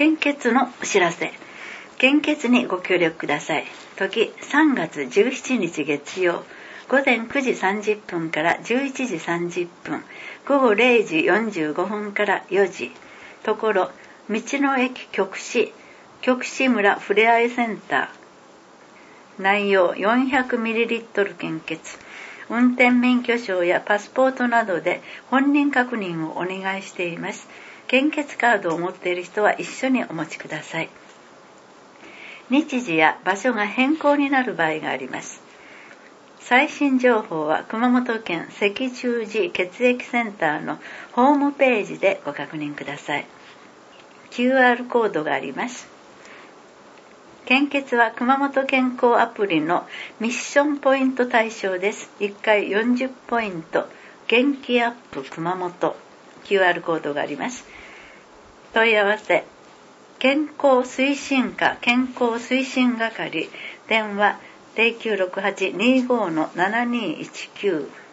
献血のお知らせ。献血にご協力ください。時3月17日月曜、午前9時30分から11時30分、午後0時45分から4時。ところ、道の駅極志村ふれあいセンター。内容 400ml 献血。運転免許証やパスポートなどで本人確認をお願いしています。献血カードを持っている人は一緒にお持ちください。日時や場所が変更になる場合があります。最新情報は熊本県赤十字血液センターのホームページでご確認ください。QR コードがあります。献血は熊本健康アプリのミッションポイント対象です。1回40ポイント、元気アップ熊本。QR コードがあります。問い合わせ、健康推進課健康推進係、電話 0968-25-7219